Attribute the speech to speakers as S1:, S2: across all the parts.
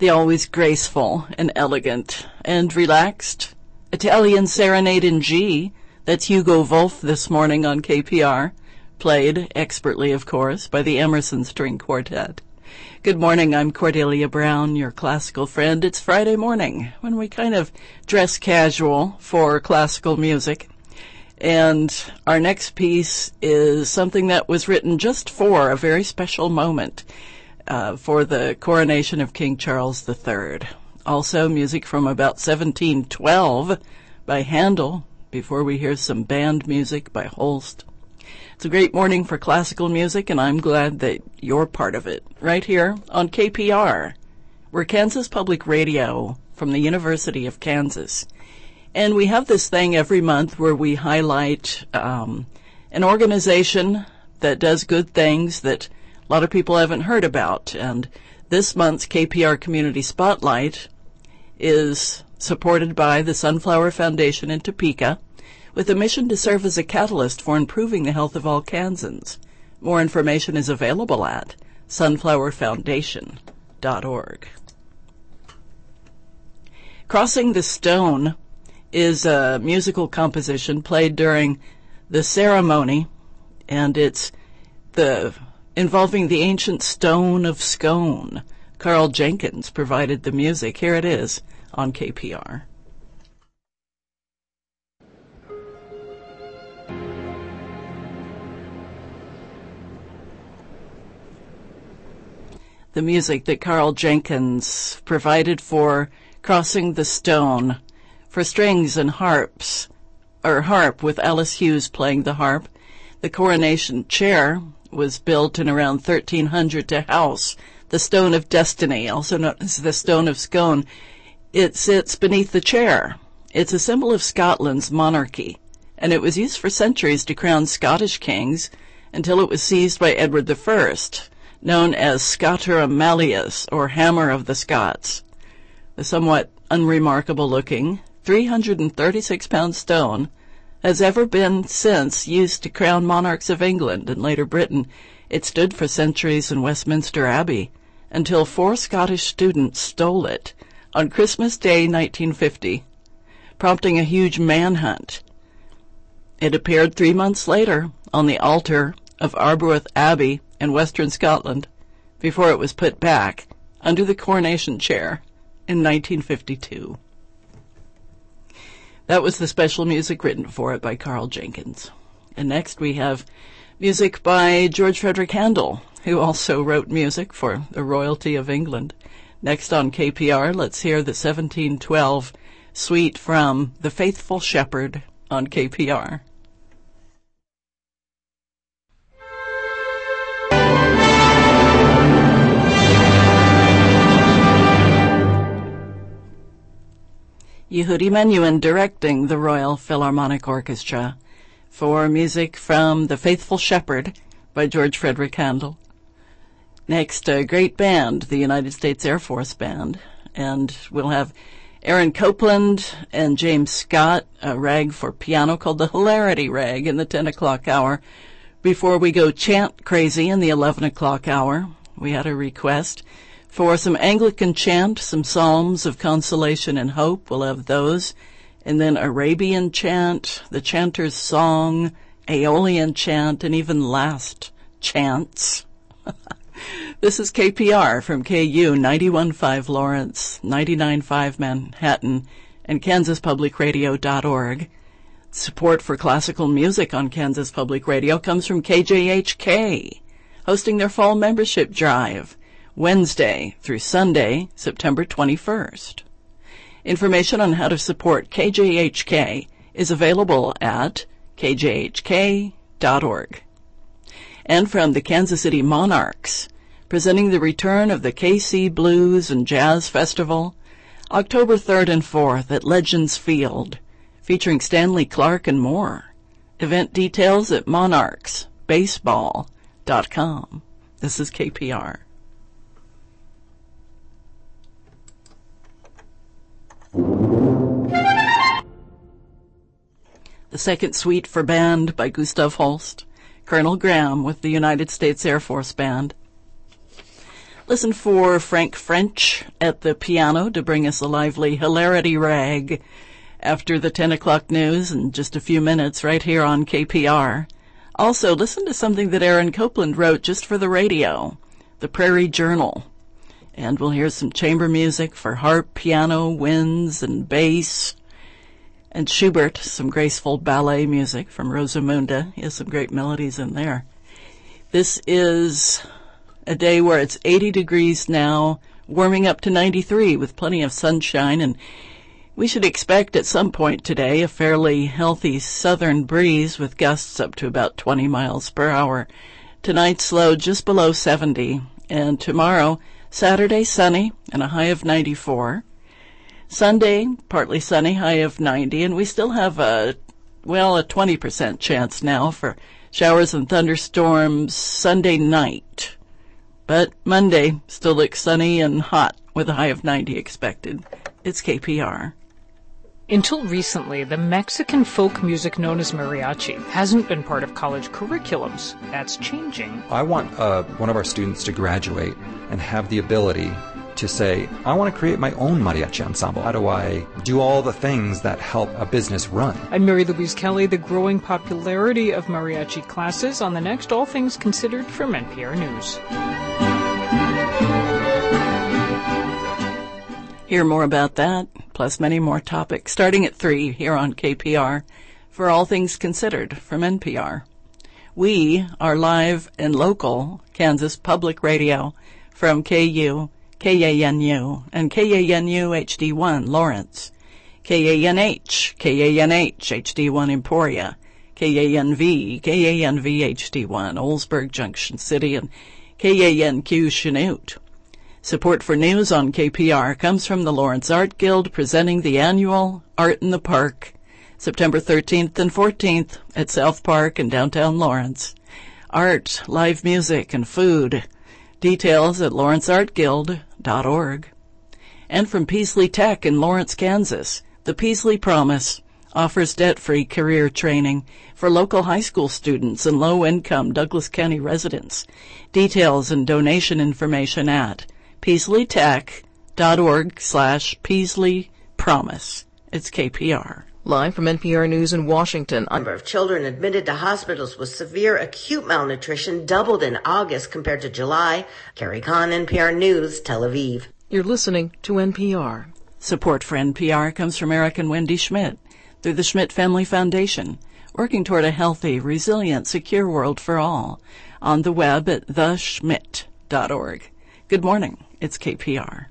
S1: the always graceful and elegant and relaxed Italian Serenade in G. That's Hugo Wolf this morning on KPR, played expertly, of course, by the Emerson String Quartet. Good morning, I'm Cordelia Brown, your classical friend. It's Friday morning when we kind of dress casual for classical music. And our next piece is something that was written just for a very special moment, for the coronation of King Charles III. Also music from about 1712 by Handel, before we hear some band music by Holst. It's a great morning for classical music, and I'm glad that you're part of it, right here on KPR. We're Kansas Public Radio from the University of Kansas. And we have this thing every month where we highlight an organization that does good things that a lot of people haven't heard about. And this month's KPR Community Spotlight is supported by the Sunflower Foundation in Topeka, with a mission to serve as a catalyst for improving the health of all Kansans. More information is available at sunflowerfoundation.org. Crossing the Stone is a musical composition played during the ceremony, and it's involving the ancient stone of Scone. Carl Jenkins provided the music. Here it is on KPR. The music that Carl Jenkins provided for Crossing the Stone, for strings and harps, or harp with Alice Hughes playing the harp. The coronation chair was built in around 1300 to house the Stone of Destiny, also known as the Stone of Scone. It sits beneath the chair. It's a symbol of Scotland's monarchy, and it was used for centuries to crown Scottish kings until it was seized by Edward I, known as Scotter Malleus, or Hammer of the Scots. The somewhat unremarkable-looking 336-pound stone has ever been since used to crown monarchs of England and later Britain. It stood for centuries in Westminster Abbey until 4 Scottish students stole it on Christmas Day 1950, prompting a huge manhunt. It appeared 3 months later on the altar of Arbroath Abbey in western Scotland before it was put back under the coronation chair in 1952. That was the special music written for it by Carl Jenkins. And next we have music by George Frederick Handel, who also wrote music for the royalty of England. Next on KPR, let's hear the 1712 suite from The Faithful Shepherd on KPR. Yehudi Menuhin directing the Royal Philharmonic Orchestra for music from The Faithful Shepherd by George Frederick Handel. Next, a great band, the United States Air Force Band, and we'll have Aaron Copland and James Scott, a rag for piano called the Hilarity Rag in the 10 o'clock hour. Before we go chant crazy in the 11 o'clock hour, we had a request for some Anglican chant, some psalms of consolation and hope. We'll have those. And then Arabian chant, the chanter's song, Aeolian chant, and even last chants. This is KPR from KU 91.5 Lawrence, 99.5 Manhattan, and KansasPublicRadio.org. Support for classical music on Kansas Public Radio comes from KJHK, hosting their fall membership drive Wednesday through Sunday, September 21st. Information on how to support KJHK is available at kjhk.org. And from the Kansas City Monarchs, presenting the return of the KC Blues and Jazz Festival, October 3rd and 4th at Legends Field, featuring Stanley Clarke and more. Event details at monarchsbaseball.com. This is KPR. The second suite for band by Gustav Holst, Colonel Graham with the United States Air Force Band. Listen for Frank French at the piano to bring us a lively hilarity rag after the 10 o'clock news in just a few minutes right here on KPR. Also, listen to something that Aaron Copland wrote just for the radio, the Prairie Journal. And we'll hear some chamber music for harp, piano, winds, and bass. And Schubert, some graceful ballet music from Rosamunda. He has some great melodies in there. This is a day where it's 80 degrees now, warming up to 93 with plenty of sunshine, and we should expect at some point today a fairly healthy southern breeze with gusts up to about 20 miles per hour. Tonight's low just below 70, and tomorrow, Saturday, sunny and a high of 94. Sunday, partly sunny, high of 90, and we still have a 20% chance now for showers and thunderstorms Sunday night. But Monday still looks sunny and hot with a high of 90 expected. It's KPR.
S2: Until recently, the Mexican folk music known as mariachi hasn't been part of college curriculums. That's changing.
S3: I want one of our students to graduate and have the ability to say, I want to create my own mariachi ensemble. How do I do all the things that help a business run?
S2: I'm Mary Louise Kelly. The growing popularity of mariachi classes on the next All Things Considered from NPR News.
S1: Hear more about that, plus many more topics, starting at 3 here on KPR for All Things Considered from NPR. We are live and local Kansas Public Radio from KU, KANU, and KANU HD1 Lawrence, KANH HD1 Emporia, KANV HD1 Oldsburg Junction City, and KANQ Chanute. Support for news on KPR comes from the Lawrence Art Guild presenting the annual Art in the Park, September 13th and 14th at South Park in downtown Lawrence. Art, live music, and food. Details at lawrenceartguild.org. And from Peasley Tech in Lawrence, Kansas, the Peasley Promise offers debt-free career training for local high school students and low-income Douglas County residents. Details and donation information at peasleystech.org/Peasley Promise. It's KPR.
S4: Live from NPR News in Washington.
S5: The number of children admitted to hospitals with severe acute malnutrition doubled in August compared to July. Carrie Kahn, NPR News, Tel Aviv.
S4: You're listening to NPR.
S1: Support for NPR comes from Eric and Wendy Schmidt through the Schmidt Family Foundation, working toward a healthy, resilient, secure world for all. On the web at theschmidt.org. Good morning. It's KPR.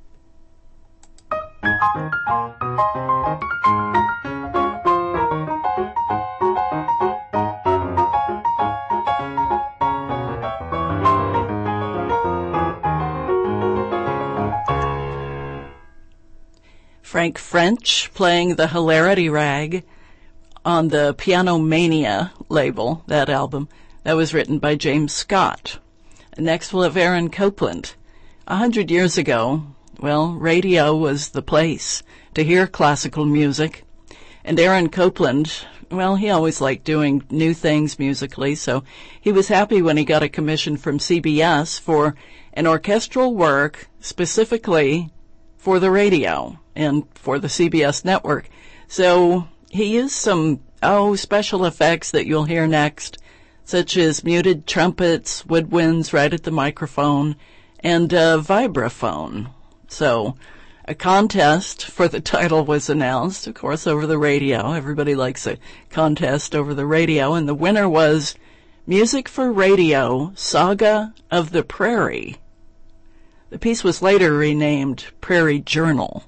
S1: Frank French playing the Hilarity Rag on the Piano Mania label, that album. That was written by James Scott. Next we'll have Aaron Copland. 100 years ago, radio was the place to hear classical music. And Aaron Copland, he always liked doing new things musically, so he was happy when he got a commission from CBS for an orchestral work specifically for the radio and for the CBS network. So he used some, special effects that you'll hear next, such as muted trumpets, woodwinds right at the microphone, and a vibraphone. So a contest for the title was announced, of course, over the radio. Everybody likes a contest over the radio, and the winner was Music for Radio, Saga of the Prairie. The piece was later renamed Prairie Journal.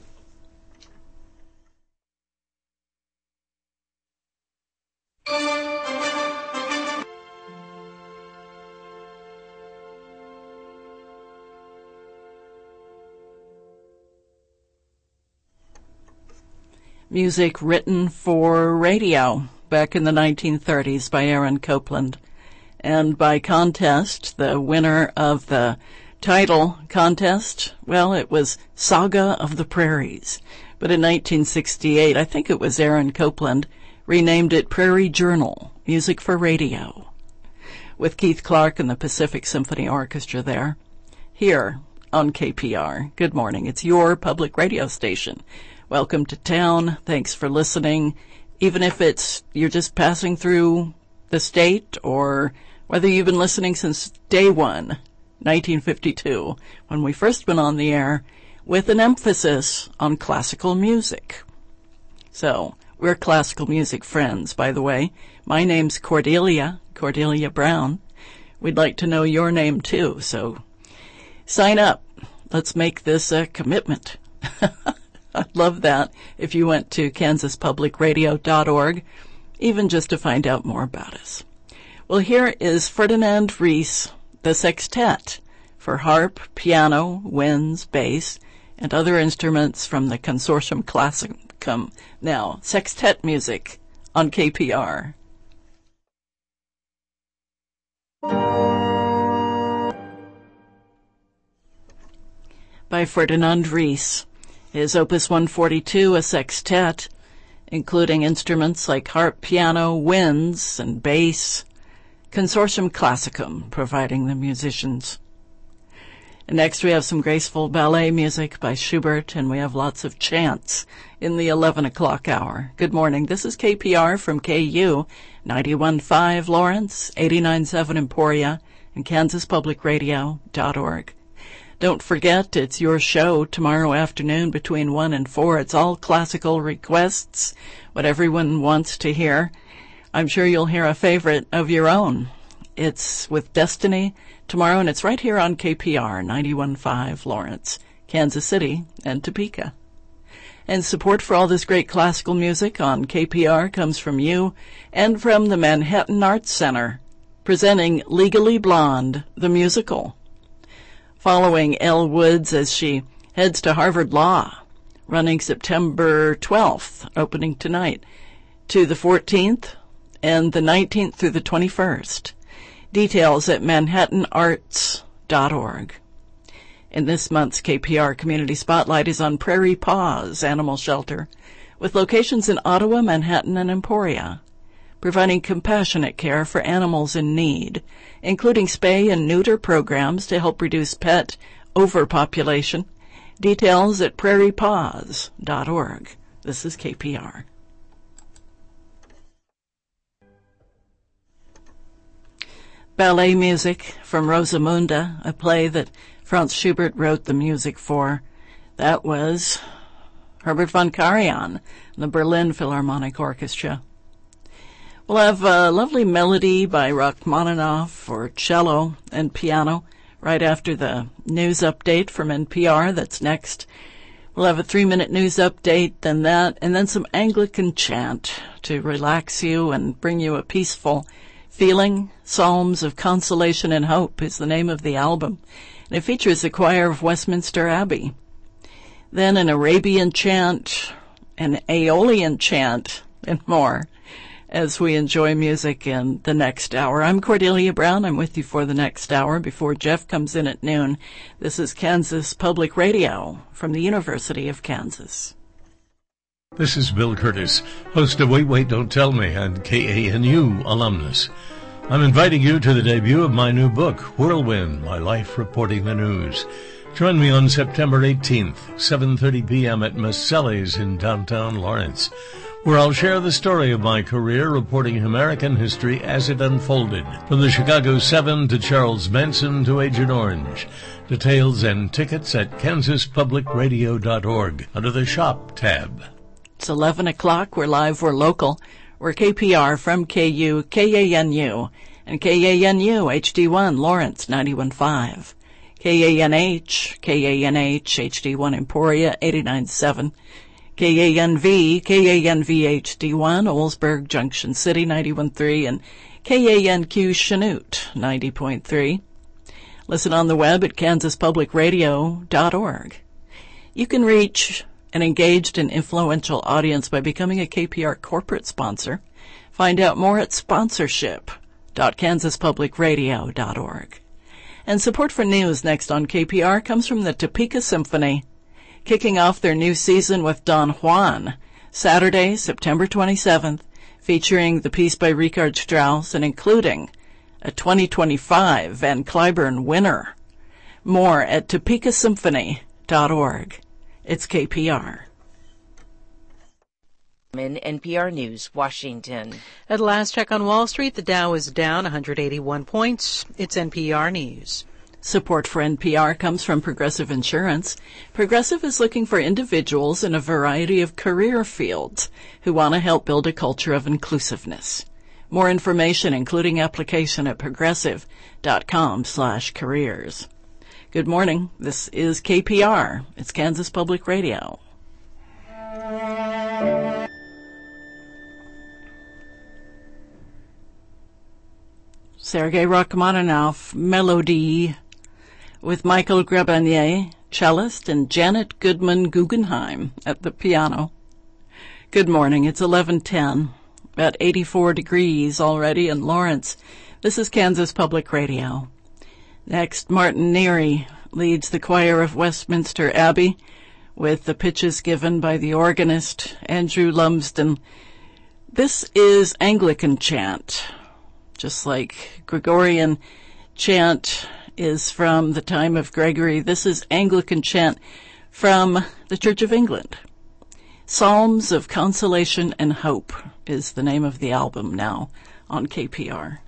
S1: Music written for radio back in the 1930s by Aaron Copland. And by contest, the winner of the title contest, it was Saga of the Prairies. But in 1968, I think it was Aaron Copland, renamed it Prairie Journal, Music for Radio, with Keith Clark and the Pacific Symphony Orchestra there. Here on KPR. Good morning. It's your public radio station. Welcome to town. Thanks for listening. Even if you're just passing through the state, or whether you've been listening since day one, 1952, when we first went on the air, with an emphasis on classical music. So, we're classical music friends, by the way. My name's Cordelia Brown. We'd like to know your name too, so sign up. Let's make this a commitment. I'd love that if you went to kansaspublicradio.org, even just to find out more about us. Well, here is Ferdinand Ries, the sextet, for harp, piano, winds, bass, and other instruments from the Consortium Classicum. Now, sextet music on KPR. By Ferdinand Ries. His Opus 142, a sextet, including instruments like harp, piano, winds, and bass. Consortium Classicum, providing the musicians. And next we have some graceful ballet music by Schubert, and we have lots of chants in the 11 o'clock hour. Good morning. This is KPR from KU, 91.5 Lawrence, 89.7 Emporia, and kansaspublicradio.org. Don't forget, it's your show tomorrow afternoon between 1 and 4. It's all classical requests, what everyone wants to hear. I'm sure you'll hear a favorite of your own. It's with Destiny tomorrow, and it's right here on KPR, 91.5 Lawrence, Kansas City, and Topeka. And support for all this great classical music on KPR comes from you and from the Manhattan Arts Center, presenting Legally Blonde, the musical. Following Elle Woods as she heads to Harvard Law, running September 12th, opening tonight, to the 14th, and the 19th through the 21st. Details at manhattanarts.org. In this month's KPR Community Spotlight is on Prairie Paws Animal Shelter, with locations in Ottawa, Manhattan, and Emporia, providing compassionate care for animals in need, including spay and neuter programs to help reduce pet overpopulation. Details at prairiepaws.org. This is KPR. Ballet music from Rosamunde, a play that Franz Schubert wrote the music for. That was Herbert von Karajan, the Berlin Philharmonic Orchestra. We'll have a lovely melody by Rachmaninoff for cello and piano right after the news update from NPR. That's next. We'll have a 3-minute news update, then that, and then some Anglican chant to relax you and bring you a peaceful feeling. Psalms of Consolation and Hope is the name of the album, and it features the choir of Westminster Abbey. Then an Arabian chant, an Aeolian chant, and more, as we enjoy music in the next hour. I'm Cordelia Brown. I'm with you for the next hour before Jeff comes in at noon. This is Kansas Public Radio from the University of Kansas.
S6: This is Bill Curtis, host of Wait, Don't Tell Me and KANU alumnus. I'm inviting you to the debut of my new book, Whirlwind, My Life Reporting the News. Join me on September 18th, 7:30 p.m. at Maselli's in downtown Lawrence, where I'll share the story of my career reporting American history as it unfolded, from the Chicago 7 to Charles Manson to Agent Orange. Details and tickets at kansaspublicradio.org under the Shop tab.
S1: It's 11 o'clock. We're live, we're local. We're KPR from KU, KANU, and KANU HD1 Lawrence 91.5. KANH HD1 Emporia 89.7. KANV HD1 Oldsburg Junction City 91.3, and KANQ Chanute 90.3. Listen on the web at kansaspublicradio.org. You can reach an engaged and influential audience by becoming a KPR corporate sponsor. Find out more at sponsorship.kansaspublicradio.org. And support for news next on KPR comes from the Topeka Symphony, kicking off their new season with Don Juan, Saturday, September 27th, featuring the piece by Richard Strauss and including a 2025 Van Cliburn winner, More at topekasymphony.org. It's KPR.
S7: In NPR News, Washington.
S8: At last check on Wall Street, the Dow is down 181 points. It's NPR News.
S1: Support for NPR comes from Progressive Insurance. Progressive is looking for individuals in a variety of career fields who want to help build a culture of inclusiveness. More information, including application, at progressive.com/careers. Good morning. This is KPR. It's Kansas Public Radio. Sergei Rachmaninoff Melody with Michael Grabanier, cellist, and Janet Goodman Guggenheim at the piano. Good morning. It's 11:10, about 84 degrees already in Lawrence. This is Kansas Public Radio. Next, Martin Neary leads the choir of Westminster Abbey with the pitches given by the organist Andrew Lumsden. This is Anglican chant. Just like Gregorian chant is from the time of Gregory, this is Anglican chant from the Church of England. Psalms of Consolation and Hope is the name of the album now on KPR.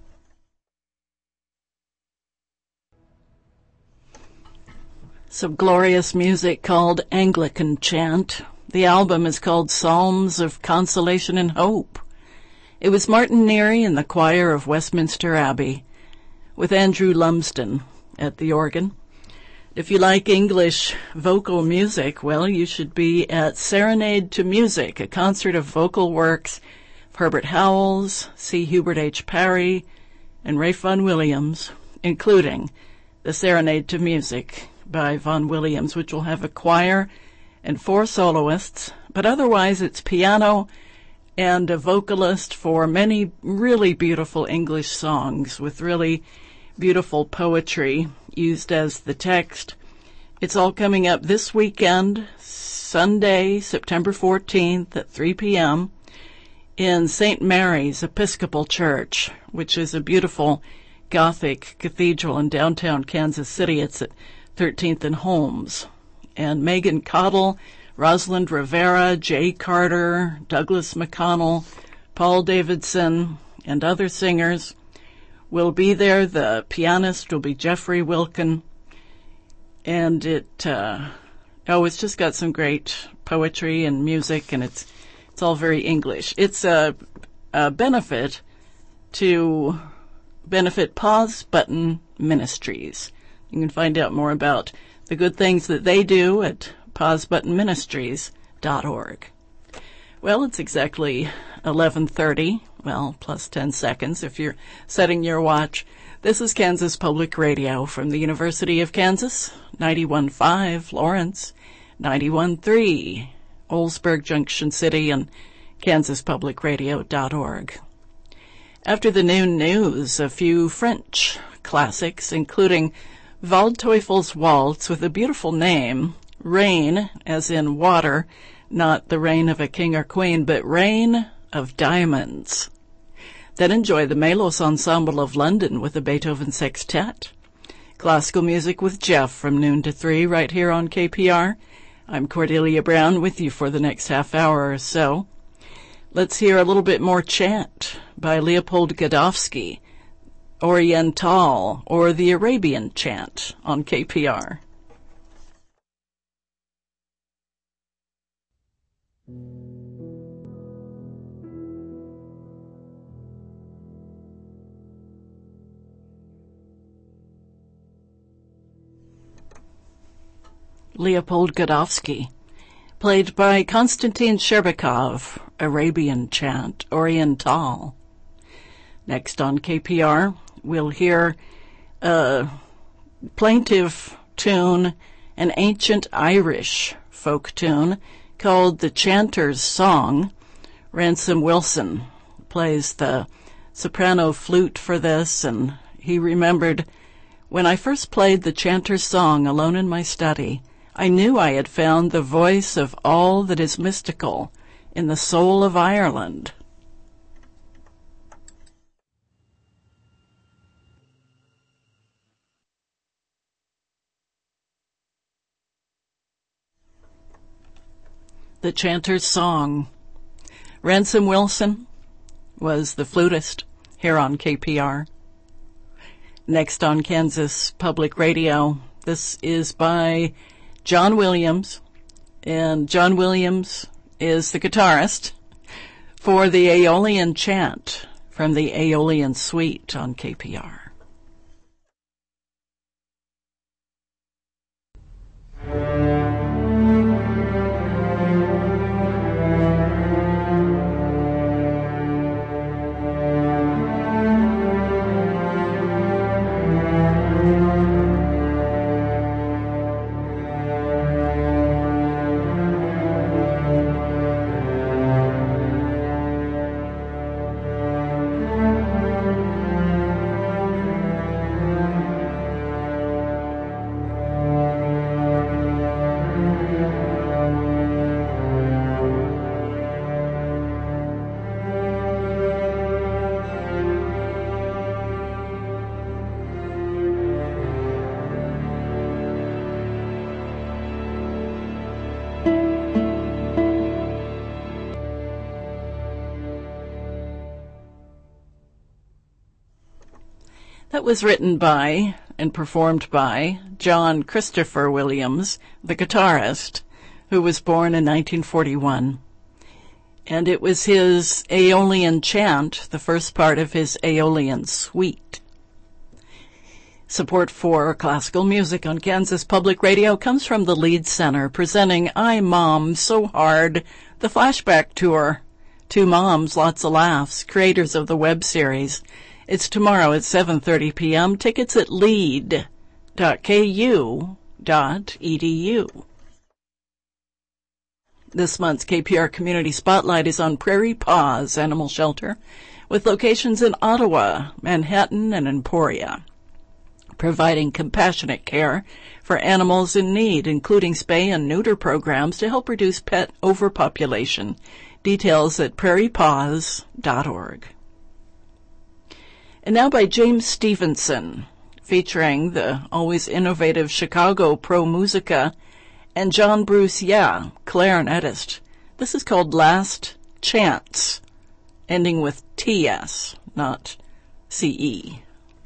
S1: Some glorious music called Anglican chant. The album is called Psalms of Consolation and Hope. It was Martin Neary and the choir of Westminster Abbey with Andrew Lumsden at the organ. If you like English vocal music, well, you should be at Serenade to Music, a concert of vocal works of Herbert Howells, C. Hubert H. Parry, and Ralph Vaughan Williams, including the Serenade to Music by Vaughan Williams, which will have a choir and 4 soloists, but otherwise it's piano and a vocalist for many really beautiful English songs with really beautiful poetry used as the text. It's all coming up this weekend, Sunday, September 14th at 3 p.m. in St. Mary's Episcopal Church, which is a beautiful Gothic cathedral in downtown Kansas City. It's at 13th and Holmes. And Megan Cottle, Rosalind Rivera, Jay Carter, Douglas McConnell, Paul Davidson, and other singers will be there. The pianist will be Jeffrey Wilkin. And it's just got some great poetry and music, and it's all very English. It's a benefit to benefit Pause Button Ministries. You can find out more about the good things that they do at pausebuttonministries.org. Well, it's exactly 11:30, well, plus 10 seconds if you're setting your watch. This is Kansas Public Radio from the University of Kansas, 91.5 Lawrence, 91.3 Oldsburg Junction City, and kansaspublicradio.org. After the noon news, a few French classics, including Waldteufel's Waltz with a beautiful name, Rain, as in water, not the reign of a king or queen, but Rain of Diamonds. Then enjoy the Melos Ensemble of London with the Beethoven Sextet. Classical music with Jeff from noon to 3 right here on KPR. I'm Cordelia Brown with you for the next half hour or so. Let's hear a little bit more chant by Leopold Godofsky, Oriental, or the Arabian chant on KPR. Leopold Godofsky, played by Konstantin Sherbakov, Arabian chant, Oriental. Next on KPR, we'll hear a plaintive tune, an ancient Irish folk tune called The Chanter's Song. Ransom Wilson plays the soprano flute for this, and he remembered, when I first played the Chanter's Song alone in my study, I knew I had found the voice of all that is mystical in the soul of Ireland. The Chanter's Song. Ransom Wilson was the flutist here on KPR. Next on Kansas Public Radio, this is by John Williams, and John Williams is the guitarist for the Aeolian Chant from the Aeolian Suite on KPR. That was written by and performed by John Christopher Williams, the guitarist, who was born in 1941. And it was his Aeolian Chant, the first part of his Aeolian Suite. Support for classical music on Kansas Public Radio comes from the Lead Center, presenting I Mom So Hard, the Flashback Tour. Two moms, lots of laughs, creators of the web series. It's tomorrow at 7:30 p.m. Tickets at lead.ku.edu. This month's KPR Community Spotlight is on Prairie Paws Animal Shelter, with locations in Ottawa, Manhattan, and Emporia, providing compassionate care for animals in need, including spay and neuter programs to help reduce pet overpopulation. Details at prairiepaws.org. And now by James Stevenson, featuring the always innovative Chicago Pro Musica and John Bruce Yeh, clarinetist. This is called Last Chance, ending with TS, not CE.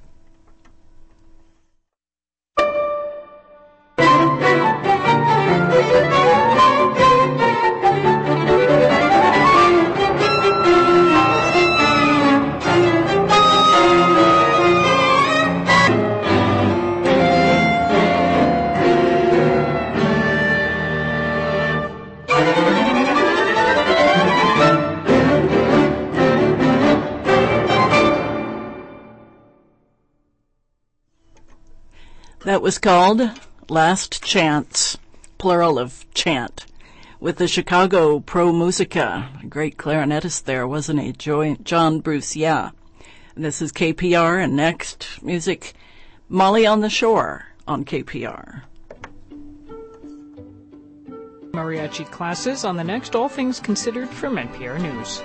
S1: That was called Last Chance, plural of chant, with the Chicago Pro Musica. A great clarinetist there, wasn't he? John Bruce Yeh. This is KPR, and next, music, Molly on the Shore on KPR.
S2: Mariachi classes on the next All Things Considered from NPR News.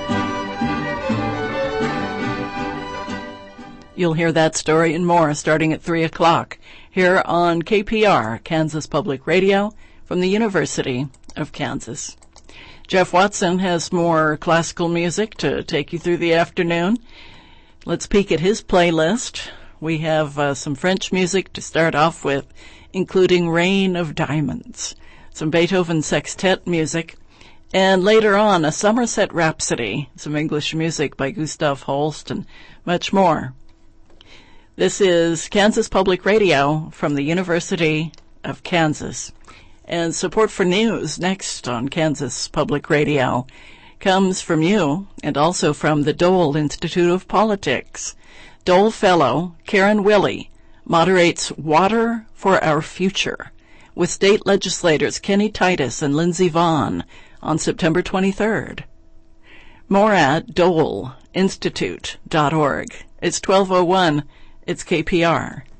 S1: You'll hear that story and more starting at 3 o'clock here on KPR, Kansas Public Radio, from the University of Kansas. Jeff Watson has more classical music to take you through the afternoon. Let's peek at his playlist. We have some French music to start off with, including Rain of Diamonds, some Beethoven sextet music, and later on a Somerset Rhapsody, some English music by Gustav Holst, and much more. This is Kansas Public Radio from the University of Kansas. And support for news next on Kansas Public Radio comes from you and also from the Dole Institute of Politics. Dole Fellow Karen Willey moderates Water for Our Future with state legislators Kenny Titus and Lindsey Vaughn on September 23rd. More at doleinstitute.org. It's 12:01. It's KPR.